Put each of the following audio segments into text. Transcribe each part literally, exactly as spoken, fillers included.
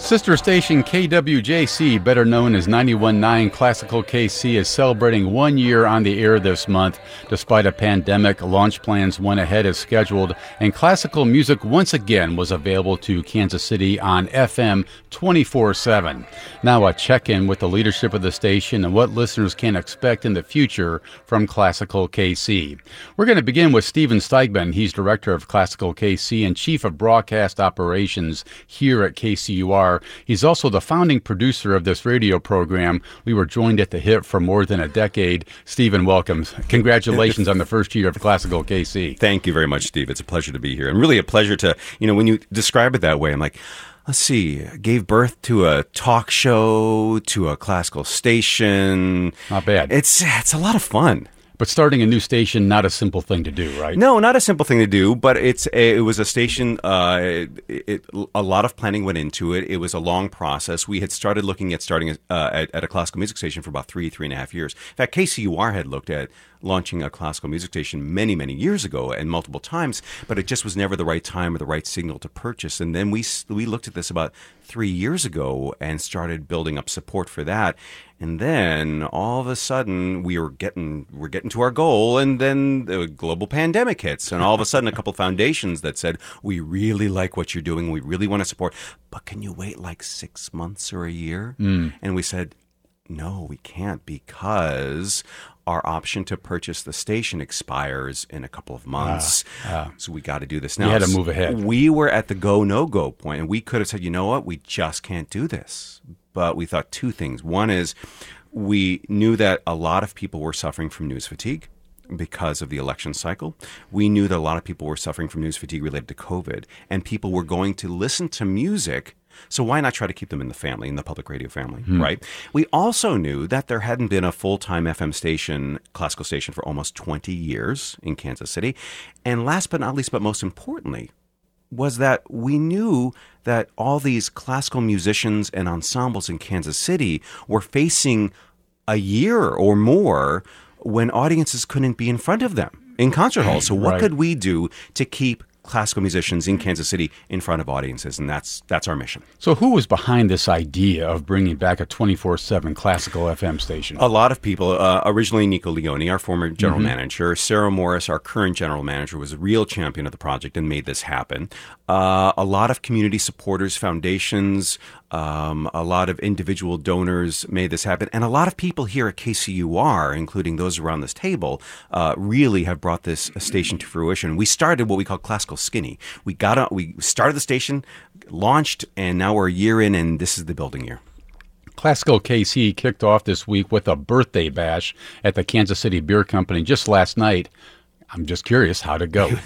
Sister station K W J C, better known as ninety-one point nine Classical K C, is celebrating one year on the air this month. Despite a pandemic, launch plans went ahead as scheduled, and classical music once again was available to Kansas City on F M twenty-four seven. Now a check-in with the leadership of the station and what listeners can expect in the future from Classical K C. We're going to begin with Steven Steigman. He's director of Classical K C and chief of broadcast operations here at K C U R. He's also the founding producer of this radio program. We were joined at the hip for more than a decade. Stephen, welcome. Congratulations on the first year of Classical K C. Thank you very much, Steve. It's a pleasure to be here. And really a pleasure to, you know, when you describe it that way, I'm like, let's see, gave birth to a talk show, to a classical station. Not bad. It's, it's a lot of fun. But starting a new station, not a simple thing to do, right? No, not a simple thing to do, but it's a, it was a station, uh, it, it, a lot of planning went into it. It was a long process. We had started looking at starting a, uh, at, at a classical music station for about three, three and a half years. In fact, K C U R had looked at launching a classical music station many, many years ago and multiple times, but it just was never the right time or the right signal to purchase. And then we we looked at this about three years ago and started building up support for that. And then all of a sudden we were getting we're getting to our goal, and then the global pandemic hits, and all of a sudden a couple foundations that said, we really like what you're doing, we really want to support, but can you wait like six months or a year? Mm. And we said, no, we can't, because our option to purchase the station expires in a couple of months. Uh, uh, so we got to do this now. We had to move ahead. We were at the go, no-go point, and we could have said, you know what, we just can't do this. But we thought two things. One is we knew that a lot of people were suffering from news fatigue because of the election cycle. We knew that a lot of people were suffering from news fatigue related to COVID, and people were going to listen to music. So why not try to keep them in the family, in the public radio family, hmm. right? We also knew that there hadn't been a full-time F M station, classical station, for almost twenty years in Kansas City. And last but not least, but most importantly, was that we knew that all these classical musicians and ensembles in Kansas City were facing a year or more when audiences couldn't be in front of them in concert halls. So what right. could we do to keep classical musicians in Kansas City in front of audiences? And that's that's our mission. So who was behind this idea of bringing back a twenty-four seven classical F M station? A lot of people. Uh, originally, Nico Leone, our former general mm-hmm. manager. Sarah Morris, our current general manager, was a real champion of the project and made this happen. Uh, a lot of community supporters, foundations, um, a lot of individual donors made this happen. And a lot of people here at K C U R, including those around this table, uh, really have brought this station to fruition. We started what we call classical skinny. We got a, we started the station, launched, and now we're a year in, and this is the building year. Classical K C kicked off this week with a birthday bash at the Kansas City Beer Company just last night. I'm just curious, how'd it go?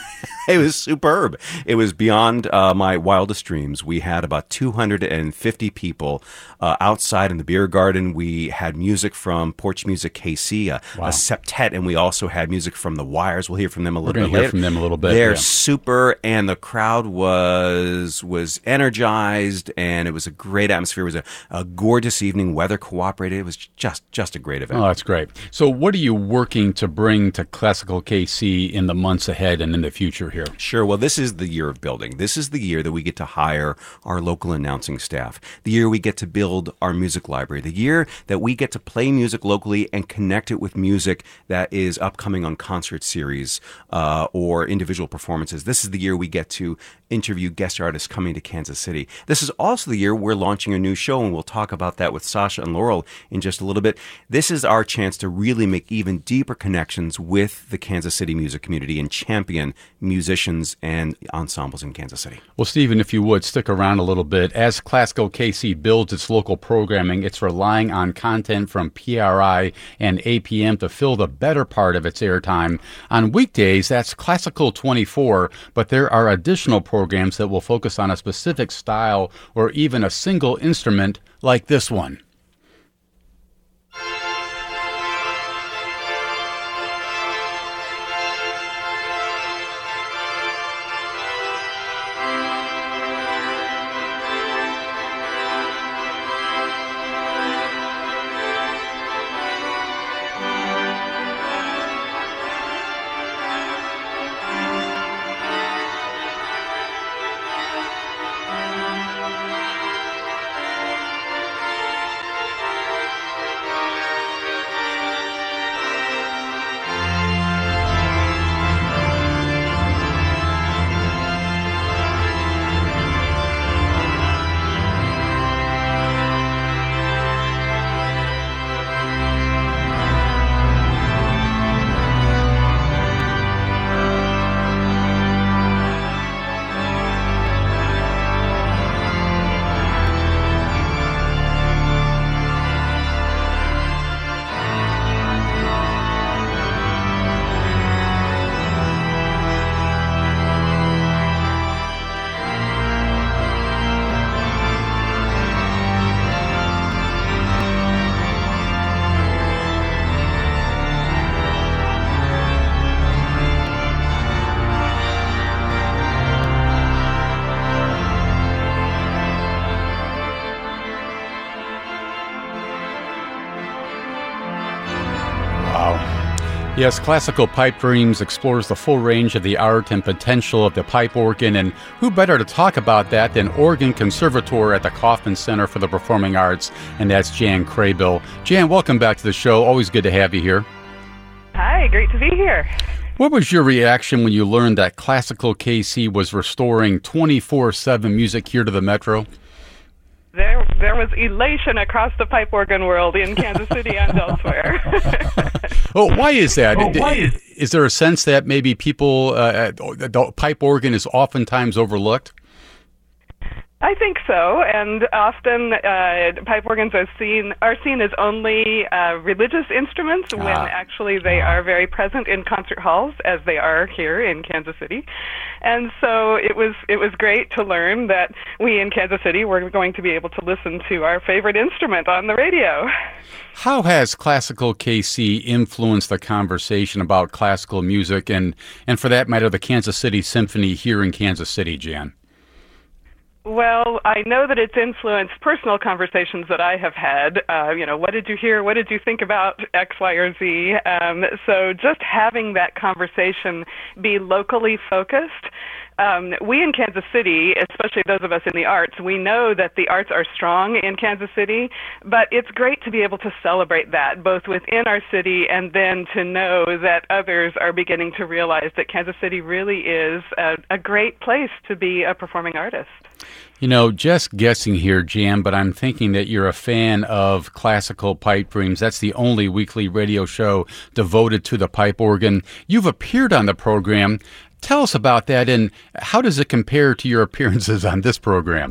It was superb. It was beyond uh, my wildest dreams. We had about two hundred fifty people uh, outside in the beer garden. We had music from Porch Music K C, a, wow. a septet, and we also had music from The Wires. We'll hear from them a We're little bit hear later. from them a little bit. They're yeah. super, and the crowd was was energized, and it was a great atmosphere. It was a, a gorgeous evening. Weather cooperated. It was just just a great event. Oh, that's great. So what are you working to bring to Classical K C in the months ahead and in the future here? Sure. Well, this is the year of building. This is the year that we get to hire our local announcing staff. The year we get to build our music library. The year that we get to play music locally and connect it with music that is upcoming on concert series uh, or individual performances. This is the year we get to interview guest artists coming to Kansas City. This is also the year we're launching a new show, and we'll talk about that with Sasha and Laurel in just a little bit. This is our chance to really make even deeper connections with the Kansas City music community and champion musicians and ensembles in Kansas City. Well, Stephen, if you would, stick around a little bit. As Classical K C builds its local programming, it's relying on content from P R I and A P M to fill the better part of its airtime. On weekdays, that's Classical twenty-four, but there are additional programs that will focus on a specific style or even a single instrument like this one. Yes, Classical Pipe Dreams explores the full range of the art and potential of the pipe organ, and who better to talk about that than organ conservator at the Kauffman Center for the Performing Arts, and that's Jan Kraybill. Jan, welcome back to the show. Always good to have you here. Hi, great to be here. What was your reaction when you learned that Classical K C was restoring twenty-four seven music here to the Metro? There, there was elation across the pipe organ world in Kansas City and elsewhere. Oh, why is that? Oh, why is, is there a sense that maybe people, uh, the pipe organ is oftentimes overlooked? I think so, and often uh, pipe organs are seen are seen as only uh, religious instruments when ah. actually they are very present in concert halls, as they are here in Kansas City. And so it was it was great to learn that we in Kansas City were going to be able to listen to our favorite instrument on the radio. How has Classical K C influenced the conversation about classical music and, and for that matter, the Kansas City Symphony here in Kansas City, Jan? Well, I know that it's influenced personal conversations that I have had. Uh, you know, what did you hear? What did you think about X, Y, or Z? Um, so just having that conversation be locally focused. Um, we in Kansas City, especially those of us in the arts, we know that the arts are strong in Kansas City, but it's great to be able to celebrate that, both within our city and then to know that others are beginning to realize that Kansas City really is a, a great place to be a performing artist. You know, just guessing here, Jan, but I'm thinking that you're a fan of Classical Pipe Dreams. That's the only weekly radio show devoted to the pipe organ. You've appeared on the program. Tell us about that, and how does it compare to your appearances on this program?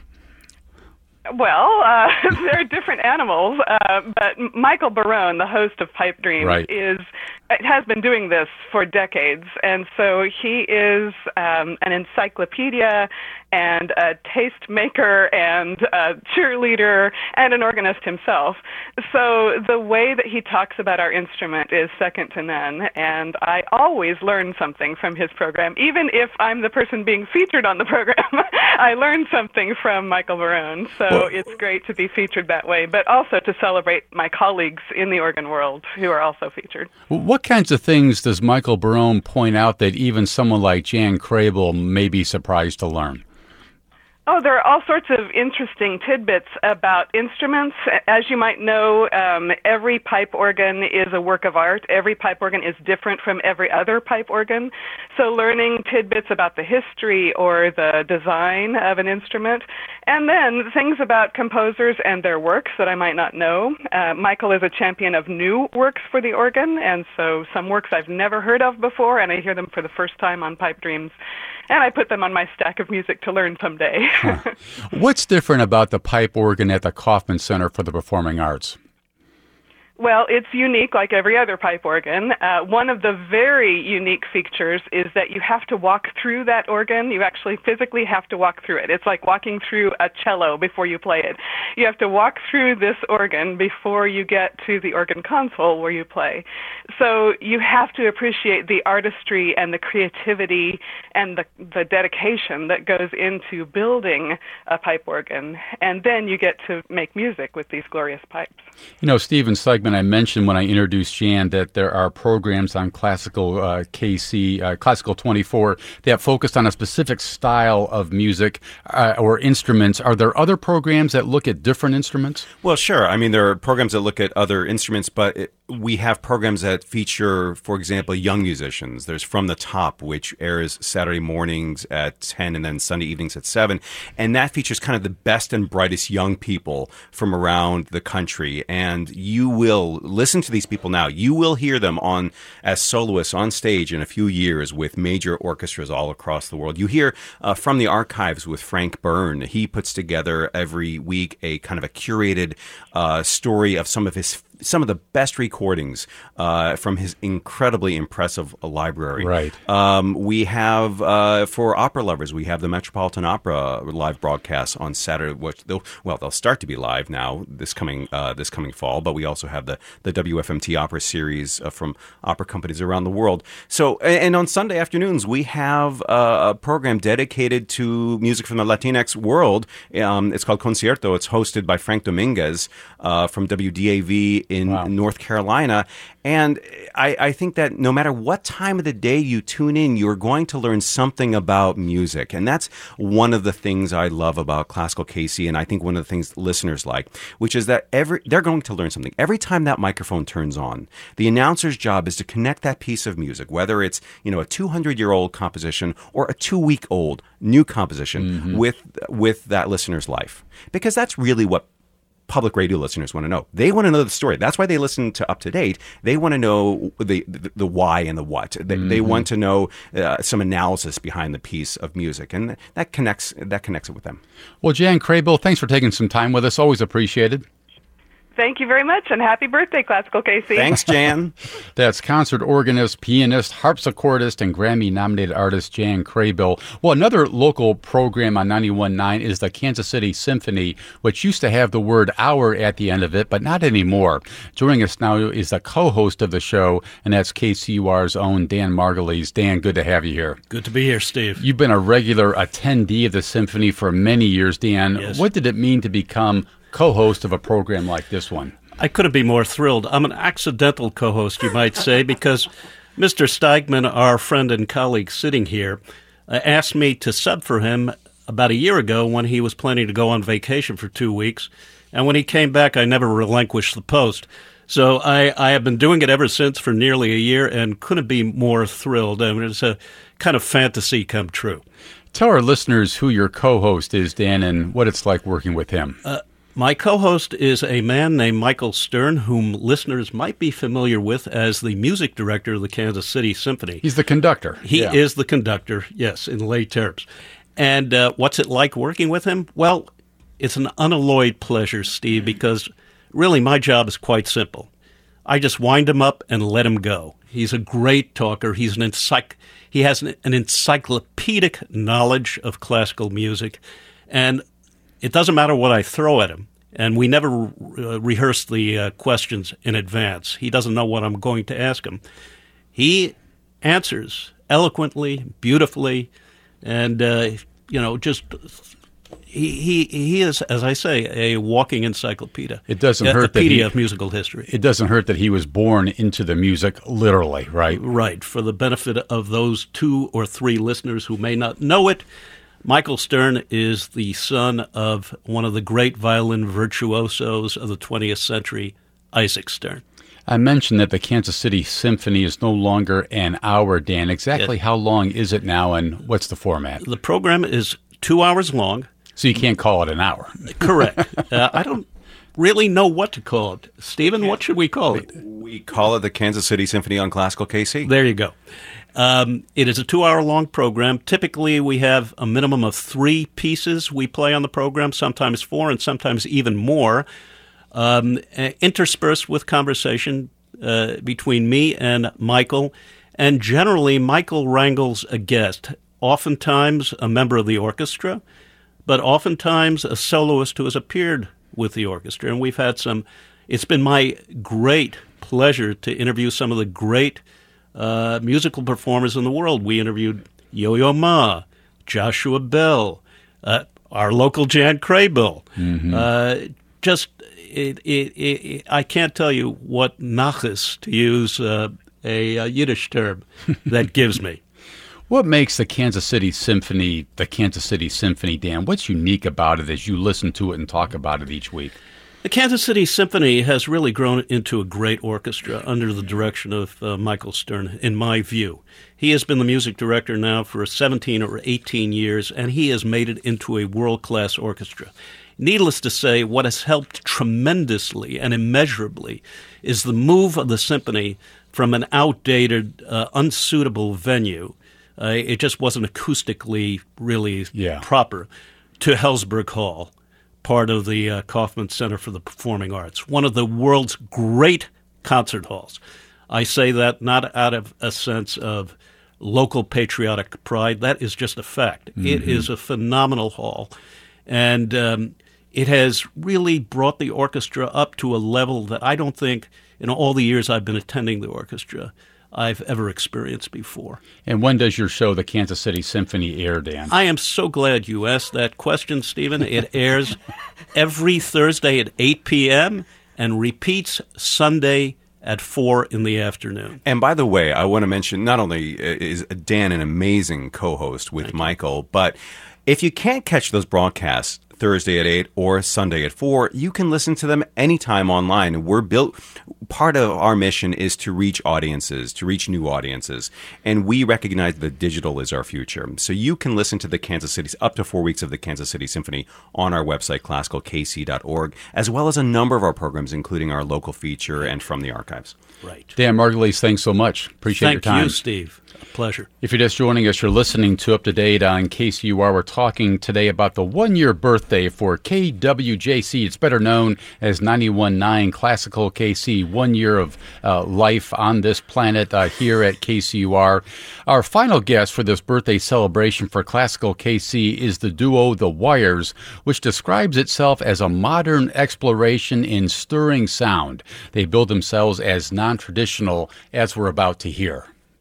Well, uh, they're different animals, uh, but Michael Barone, the host of Pipe Dreams, right. is has been doing this for decades, and so he is um, an encyclopedia and a taste maker and a cheerleader and an organist himself. So the way that he talks about our instrument is second to none, and I always learn something from his program. Even if I'm the person being featured on the program, I learn something from Michael Barone. So well, it's great to be featured that way, but also to celebrate my colleagues in the organ world who are also featured. What kinds of things does Michael Barone point out that even someone like Jan Kraybill may be surprised to learn? Oh, there are all sorts of interesting tidbits about instruments. As you might know, um, every pipe organ is a work of art. Every pipe organ is different from every other pipe organ. So learning tidbits about the history or the design of an instrument, and then things about composers and their works that I might not know. Uh, Michael is a champion of new works for the organ, and so some works I've never heard of before, and I hear them for the first time on Pipe Dreams. And I put them on my stack of music to learn someday. Huh. What's different about the pipe organ at the Kauffman Center for the Performing Arts? Well, it's unique like every other pipe organ. Uh, one of the very unique features is that you have to walk through that organ. You actually physically have to walk through it. It's like walking through a cello before you play it. You have to walk through this organ before you get to the organ console where you play. So you have to appreciate the artistry and the creativity and the, the dedication that goes into building a pipe organ. And then you get to make music with these glorious pipes. You know, Stephen Seigman, I mentioned when I introduced Jan that there are programs on Classical uh, K C, uh, Classical twenty-four, that focused on a specific style of music uh, or instruments. Are there other programs that look at different instruments? Well, sure. I mean, there are programs that look at other instruments, but it, we have programs that feature, for example, young musicians. There's From the Top, which airs Saturday mornings at ten and then Sunday evenings at seven. And that features kind of the best and brightest young people from around the country. And you will listen to these people now. You will hear them on as soloists on stage in a few years with major orchestras all across the world. You hear uh, From the Archives with Frank Byrne. He puts together every week a kind of a curated uh, story of some of his some of the best recordings uh, from his incredibly impressive library. Right. Um, we have, uh, for opera lovers, we have the Metropolitan Opera live broadcasts on Saturday, which they'll, well, they'll start to be live now this coming uh, this coming fall, but we also have the, the W F M T Opera Series uh, from opera companies around the world. So, and on Sunday afternoons, we have uh, a program dedicated to music from the Latinx world. Um, it's called Concierto. It's hosted by Frank Dominguez uh, from W D A V in Wow. North Carolina. And I, I think that no matter what time of the day you tune in, you're going to learn something about music. And that's one of the things I love about Classical K C, and I think one of the things listeners like, which is that every they're going to learn something. Every time that microphone turns on, the announcer's job is to connect that piece of music, whether it's, you know, a two hundred year old composition or a two week old new composition, mm-hmm. with with that listener's life. Because that's really what public radio listeners want to know. They want to know the story. That's why they listen to Up to Date. They want to know the the, the why and the what. They, mm-hmm. they want to know uh, some analysis behind the piece of music, and that connects that connects it with them. Well, Jan Craybill, thanks for taking some time with us. Always appreciated. Thank you very much, and happy birthday, Classical K C. Thanks, Jan. That's concert organist, pianist, harpsichordist, and Grammy-nominated artist Jan Craybill. Well, another local program on ninety-one point nine is the Kansas City Symphony, which used to have the word hour at the end of it, but not anymore. Joining us now is the co-host of the show, and that's K C U R's own Dan Margulies. Dan, good to have you here. Good to be here, Steve. You've been a regular attendee of the Symphony for many years, Dan. Yes. What did it mean to become co-host of a program like this one? I couldn't be more thrilled. I'm an accidental co-host, you might say, because Mister Steigman, our friend and colleague sitting here, uh, asked me to sub for him about a year ago when he was planning to go on vacation for two weeks. And when he came back, I never relinquished the post. So I, I have been doing it ever since for nearly a year and couldn't be more thrilled. I mean, it's a kind of fantasy come true. Tell our listeners who your co-host is, Dan, and what it's like working with him. Uh, My co-host is a man named Michael Stern, whom listeners might be familiar with as the music director of the Kansas City Symphony. He's the conductor. He yeah. is the conductor, yes, in lay terms. And uh, what's it like working with him? Well, it's an unalloyed pleasure, Steve, because really my job is quite simple. I just wind him up and let him go. He's a great talker. He's an encycl- He has an, an encyclopedic knowledge of classical music, and it doesn't matter what I throw at him, and we never uh, rehearse the uh, questions in advance. He doesn't know what I'm going to ask him. He answers eloquently, beautifully, and, uh, you know, just he, he he is, as I say, a walking encyclopedia. It doesn't hurt that he, of musical history. It doesn't hurt that he was born into the music, literally, right? Right. For the benefit of those two or three listeners who may not know it, Michael Stern is the son of one of the great violin virtuosos of the twentieth century, Isaac Stern. I mentioned that the Kansas City Symphony is no longer an hour, Dan. Exactly Yes. how long is it now, and what's the format? The program is two hours long. So you can't call it an hour. Correct. uh, I don't really know what to call it. Stephen, what should we call it? We call it the Kansas City Symphony on Classical K C. There you go. Um, it is a two-hour-long program. Typically, we have a minimum of three pieces we play on the program, sometimes four and sometimes even more, um, interspersed with conversation uh, between me and Michael. And generally, Michael wrangles a guest, oftentimes a member of the orchestra, but oftentimes a soloist who has appeared with the orchestra. And we've had some – it's been my great pleasure to interview some of the great Uh, musical performers in the world. We interviewed Yo-Yo Ma, Joshua Bell, uh, our local Jan Craybill. Mm-hmm. Uh, just, it, it, it, I can't tell you what nachas, to use uh, a, a Yiddish term, that gives me. What makes the Kansas City Symphony the Kansas City Symphony, Dan? What's unique about it as you listen to it and talk about it each week? The Kansas City Symphony has really grown into a great orchestra under the direction of uh, Michael Stern, in my view. He has been the music director now for seventeen or eighteen years, and he has made it into a world-class orchestra. Needless to say, what has helped tremendously and immeasurably is the move of the symphony from an outdated, uh, unsuitable venue. Uh, it just wasn't acoustically really yeah. proper, to Hellsberg Hall, part of the uh, Kaufman Center for the Performing Arts, one of the world's great concert halls. I say that not out of a sense of local patriotic pride. That is just a fact. Mm-hmm. It is a phenomenal hall, and um, it has really brought the orchestra up to a level that I don't think, in all the years I've been attending the orchestra, I've ever experienced before. And when does your show, the Kansas City Symphony, air, Dan? I am so glad you asked that question, Stephen. It airs every Thursday at eight p.m., and repeats Sunday at four in the afternoon. And by the way, I want to mention not only is Dan an amazing co-host with Thank Michael, but if you can't catch those broadcasts Thursday at eight or Sunday at four, you can listen to them anytime online. We're built, part of our mission is to reach audiences, to reach new audiences. And we recognize that digital is our future. So you can listen to the Kansas City, up to four weeks of the Kansas City Symphony on our website, classical k c dot org, as well as a number of our programs, including our local feature and from the archives. Right. Dan Margulies, thanks so much. Appreciate Thank your time. you, Steve. A pleasure. If you're just joining us, you're listening to Up to Date on K C U R. We're talking today about the one-year birthday for K W J C. It's better known as ninety-one point nine Classical K C, one year of uh, life on this planet uh, here at K C U R. Our final guest for this birthday celebration for Classical K C is the duo The Wires, which describes itself as a modern exploration in stirring sound. They build themselves as non-traditional, as we're about to hear.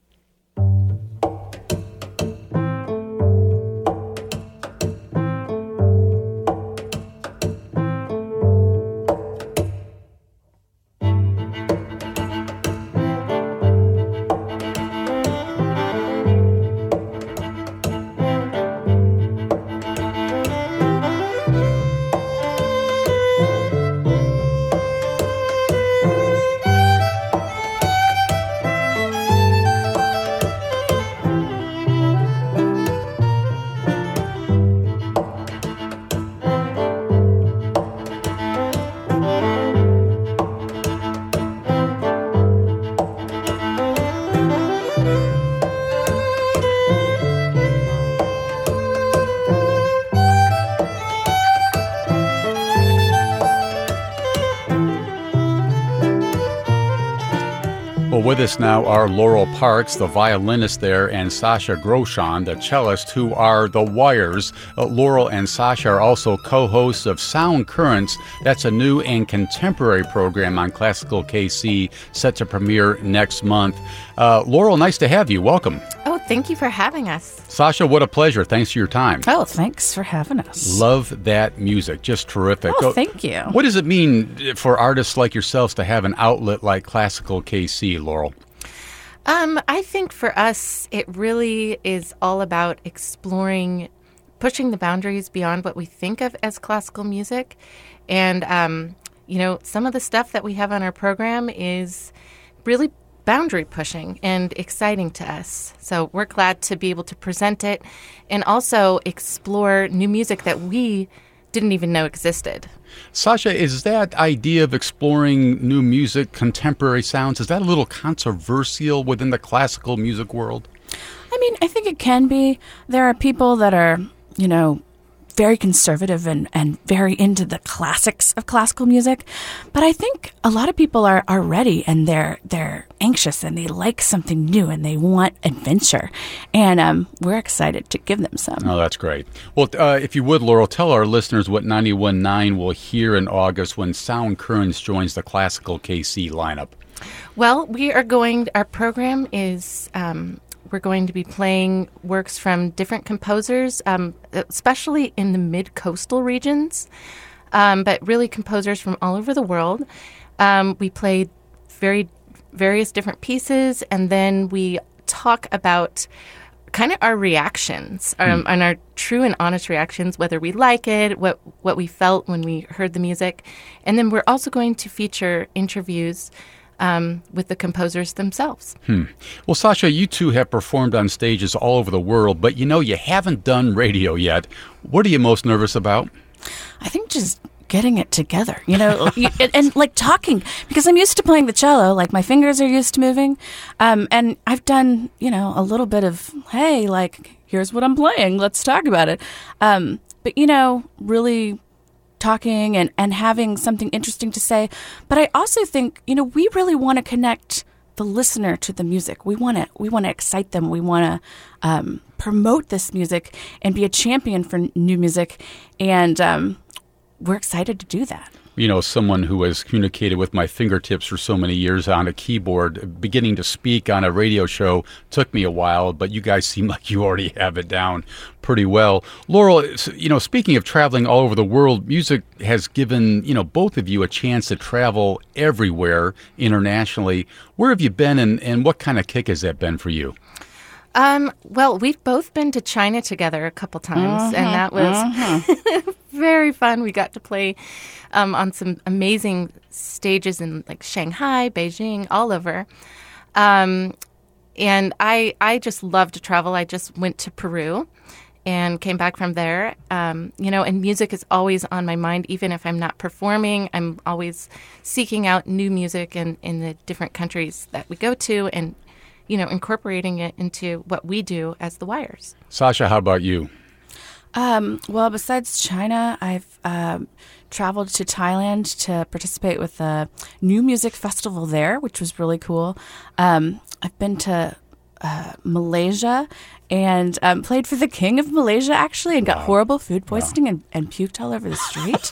Well, with us now are Laurel Parks, the violinist there, and Sasha Groshon, the cellist, who are The Wires. Uh, Laurel and Sasha are also co-hosts of Sound Currents. That's a new and contemporary program on Classical K C set to premiere next month. Uh, Laurel, nice to have you. Welcome. Oh, thank you for having us. Sasha, what a pleasure. Thanks for your time. Oh, thanks for having us. Love that music. Just terrific. Oh, thank you. What does it mean for artists like yourselves to have an outlet like Classical K C, Laurel? Um, I think for us, it really is all about exploring, pushing the boundaries beyond what we think of as classical music. And, um, you know, some of the stuff that we have on our program is really boundary pushing and exciting to us. So we're glad to be able to present it and also explore new music that we didn't even know existed. Sasha, is that idea of exploring new music, contemporary sounds, is that a little controversial within the classical music world? I mean, I think it can be. There are people that are, you know, very conservative and, and very into the classics of classical music. But I think a lot of people are, are ready and they're they're anxious and they like something new and they want adventure. And um, we're excited to give them some. Oh, that's great. Well, uh, if you would, Laurel, tell our listeners what ninety-one point nine will hear in August when Sound Currents joins the Classical K C lineup. Well, we are going, our program is... Um, We're going to be playing works from different composers, um, especially in the mid-coastal regions, um, but really composers from all over the world. Um, we play very various different pieces, and then we talk about kind of our reactions, um, mm. and our true and honest reactions, whether we like it, what what we felt when we heard the music. And then we're also going to feature interviews Um, with the composers themselves. Hmm. Well, Sasha, you two have performed on stages all over the world, but you know you haven't done radio yet. What are you most nervous about? I think just getting it together, you know, you, and, and like talking, because I'm used to playing the cello, like my fingers are used to moving, um, and I've done, you know, a little bit of, hey, like, here's what I'm playing, let's talk about it. Um, but, you know, really talking and, and having something interesting to say. But I also think, you know, we really want to connect the listener to the music. We want to we want to excite them. We want to um, promote this music and be a champion for new music. And um, we're excited to do that. You know, someone who has communicated with my fingertips for so many years on a keyboard, beginning to speak on a radio show took me a while, but you guys seem like you already have it down pretty well. Laurel, you know, speaking of traveling all over the world, music has given, you know, both of you a chance to travel everywhere internationally. Where have you been, and, and what kind of kick has that been for you? Um, well, we've both been to China together a couple times, uh-huh, and that was uh-huh. very fun. We got to play um, on some amazing stages in like Shanghai, Beijing, all over. Um, and I, I just love to travel. I just went to Peru and came back from there. Um, you know, and music is always on my mind, even if I'm not performing. I'm always seeking out new music in, in the different countries that we go to, and you know, incorporating it into what we do as the Wires. Sasha, how about you? Um, well, besides China, I've um, traveled to Thailand to participate with a new music festival there, which was really cool. Um, I've been to uh, Malaysia and um, played for the King of Malaysia, actually, and got wow. horrible food poisoning wow. and, and puked all over the street.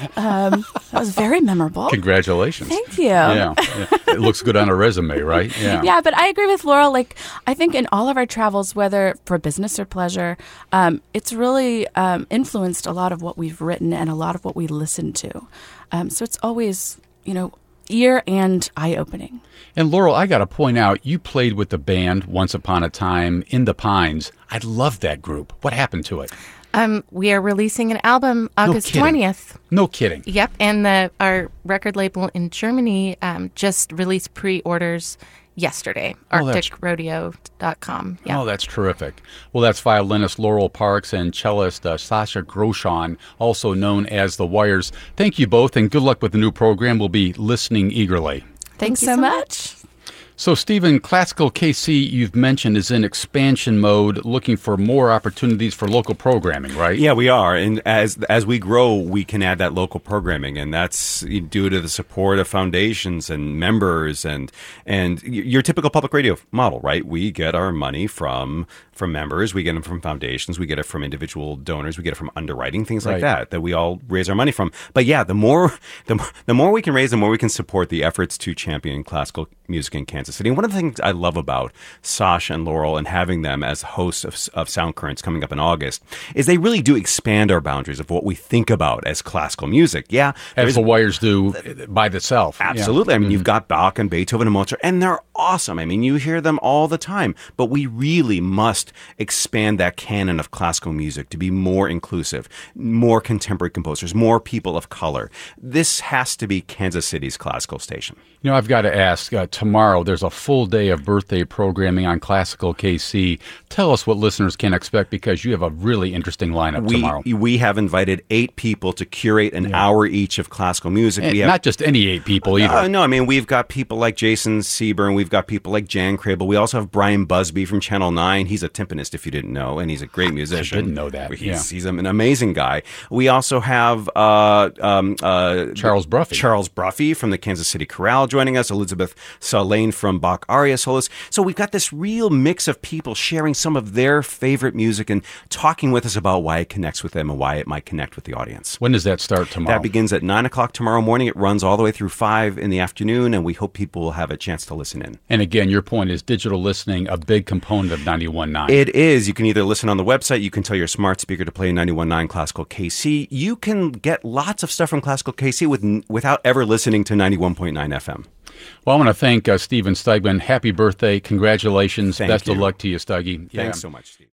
um, that was very memorable. Congratulations. Thank you. Yeah, yeah. It looks good on a resume, right? Yeah. Yeah, but I agree with Laurel. Like, I think in all of our travels, whether for business or pleasure, um, it's really um, influenced a lot of what we've written and a lot of what we listen to. Um, so it's always, you know, ear and eye-opening. And Laurel, I got to point out, you played with the band once upon a time in the Pines. I love that group. What happened to it? Um, we are releasing an album August twentieth. No kidding. Yep, and the our record label in Germany um, just released pre-orders yesterday, oh, arctic rodeo dot com. Yeah. Oh, that's terrific. Well, that's violinist Laurel Parks and cellist uh, Sasha Groshon, also known as The Wires. Thank you both, and good luck with the new program. We'll be listening eagerly. Thanks so much. So, Stephen, Classical K C, you've mentioned, is in expansion mode, looking for more opportunities for local programming, right? Yeah, we are. And as as we grow, we can add that local programming. And that's due to the support of foundations and members and and your typical public radio model, right? We get our money from from members. We get them from foundations. We get it from individual donors. We get it from underwriting, things like right. that, that we all raise our money from. But yeah, the more the, the more we can raise, the more we can support the efforts to champion classical music in Kansas City. And one of the things I love about Sasha and Laurel and having them as hosts of, of Sound Currents coming up in August is they really do expand our boundaries of what we think about as classical music. Yeah. As the Wires do by itself. Absolutely. Yeah. I mean, mm-hmm. you've got Bach and Beethoven and Mozart, and they're awesome. I mean, you hear them all the time. But we really must expand that canon of classical music to be more inclusive, more contemporary composers, more people of color. This has to be Kansas City's classical station. You know, I've got to ask, uh, tomorrow there's a full day of birthday programming on Classical K C. Tell us what listeners can expect, because you have a really interesting lineup we, tomorrow. We have invited eight people to curate an yeah. hour each of classical music. And we have, not just any eight people either. Uh, no, I mean, we've got people like Jason Seaburn. We've got people like Jan Crable. We also have Brian Busby from Channel nine. He's a timpanist, if you didn't know, and he's a great musician. I didn't know that. He's, yeah. he's an amazing guy. We also have uh, um, uh, Charles Bruffy. Charles Bruffy from the Kansas City Chorale joining us. Elizabeth Salane from Bach Aria Solos. So we've got this real mix of people sharing some of their favorite music and talking with us about why it connects with them and why it might connect with the audience. When does that start tomorrow? That begins at nine o'clock tomorrow morning. It runs all the way through five in the afternoon, and we hope people will have a chance to listen in. And again, your point is digital listening, a big component of ninety-one point nine. It is. You can either listen on the website, you can tell your smart speaker to play ninety-one point nine Classical K C. You can get lots of stuff from Classical K C with, without ever listening to ninety-one point nine F M. Well, I want to thank uh, Stephen Steigman. Happy birthday. Congratulations. Thank Best you. of luck to you, Steige. Thanks yeah. so much, Steve.